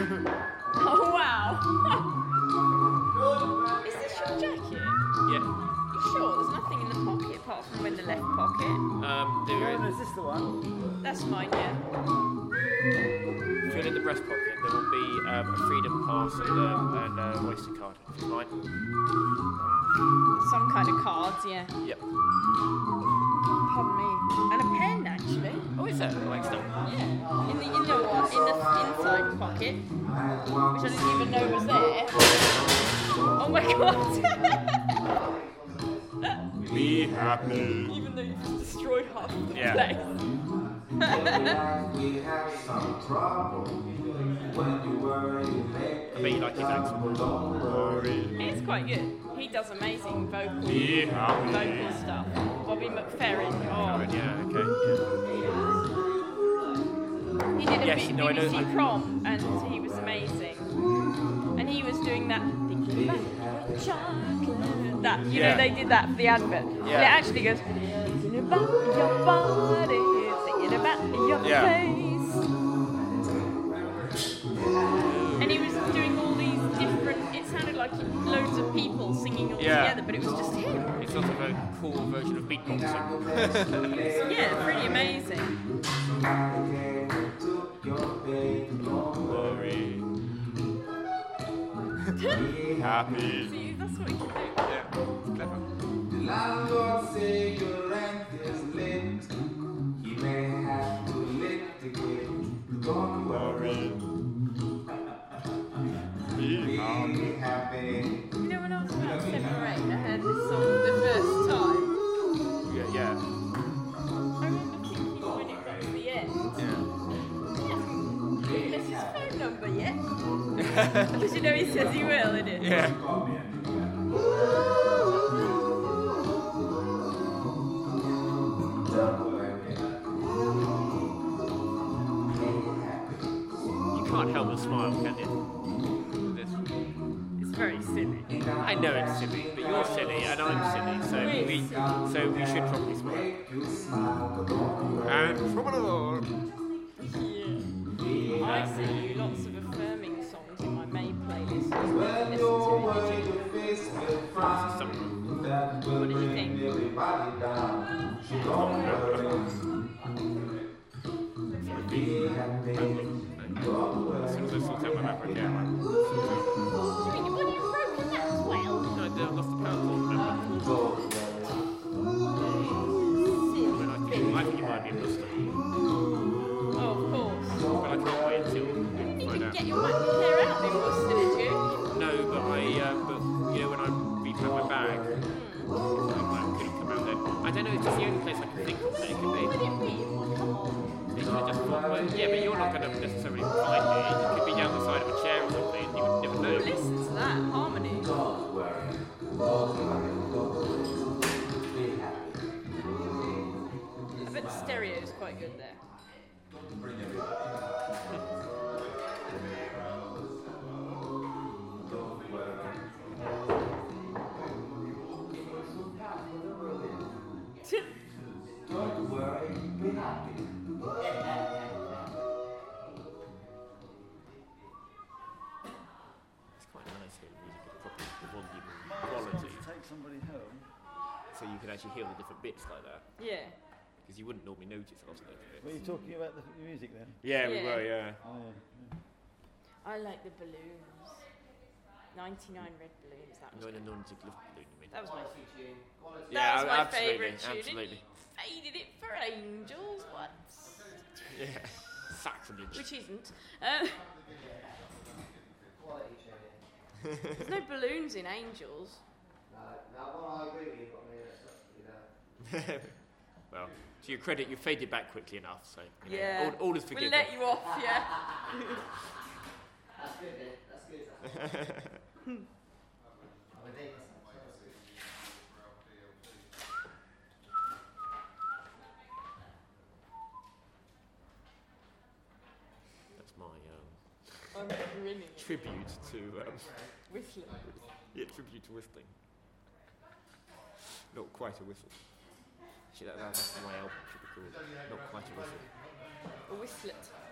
Oh, wow. Is this your jacket? Yeah. You sure? There's nothing in the pocket apart from in the left pocket. There is. Is this the one? That's mine, yeah. If you're in the breast pocket, there will be a freedom pass and a Oyster card. If you mind. Some kind of cards, yeah. Yep. Pardon me. And a pen, actually. Oh, is that? I like stuff. Yeah. In the inside pocket, which I didn't even know was there. Oh my god. Be happy. Even though you've just destroyed half of the Yeah. place. I bet you like his accent. It's quite good. He does amazing vocal stuff. Bobby McFerrin. Oh. Yeah, okay. He did a Yes, BBC no, I know- prom and he was amazing. And he was doing that thinking about chocolate. That, you know, they did that for the advert. And it actually goes thinking about your body, thinking about your face. And he was doing all these different, it sounded like loads of people singing all together, but it was just him. It's sort of a cool version of beatboxing. Yeah, pretty amazing. Happy. See, that's what you can do. Yeah, clever. The landlord say your rent is late. He may have to litigate. Don't worry. Be happy. You know, when I was about 7 or 8, I heard this song for the first time. Yeah. I remember thinking when it got to the end, unless his phone number yet. Because you know he says he will, innit? Yeah. You can't help but smile, can you? It's very silly. I know it's silly, but you're silly and I'm silly, so we should probably smile. And from another. Yeah. I sing you lots of affirming songs in my May playlist. What did you think? As soon as I sort out my MacBook Air, What, you've broken that as well? no, I lost the power cord, remember? I think you might be a buster. Oh, of course. But I can't wait until You we didn't find even out. get your MacBook Air out in Worcester, did you? No, but you know, when I repacked my bag, I couldn't come out then. I don't know, it's just the only place I can think of that it could be. Would it be? They could have just thought, well, yeah, but you're not going to necessarily find it. It could be down the side of a chair or something. You would never know. Listen to that harmony. I bet the stereo is quite good there. It's quite nice here, the music is proper volume and quality. Take somebody home. So you can actually hear all the different bits like that. Yeah. Because you wouldn't normally notice a lot of those Were you bits. talking about the music then? Yeah, we Yeah. were, yeah. Oh, yeah. I like the balloons. 99 red balloons. That was Not in a good. non-particular balloon, you mean? That was my Yeah, that was my absolutely, favourite tune. absolutely. You faded it for angels once. Yeah, sacrilege. Which isn't. There's no balloons in angels. Well, to your credit, you faded back quickly enough, so you know, Yeah. all is We'll forgiven. let you off, yeah. That's good, then. That's good. That's my I'm grinning. tribute to Whistling. tribute to whistling. Not quite a whistle. Actually, that's my album should be called. Not quite a whistle. A whistlet.